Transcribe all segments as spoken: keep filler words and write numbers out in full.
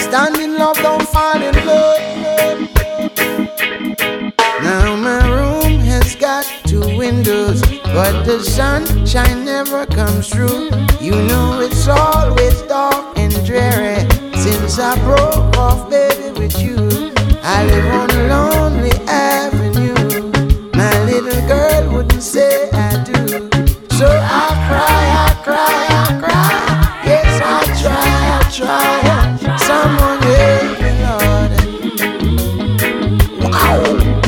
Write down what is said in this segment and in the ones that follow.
Stand in love, don't fall in love. Now my room has got two windows, but the sunshine never comes through. You know it's always dark and dreary since I broke off, baby, with you. I live on a lonely avenue. My little girl wouldn't say I do. So I cry, I cry, I cry. Yes, I try, I try. Someone help me, Lord. Wow.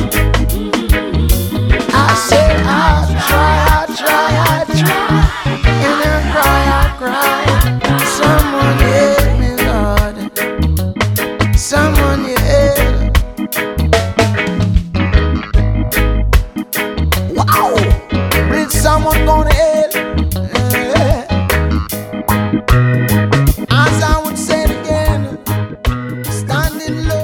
I say I try, I try, I try. And I cry, I cry. Someone help me, Lord. Someone help. Wow. Is someone gonna help? As I would say it again, stand in love.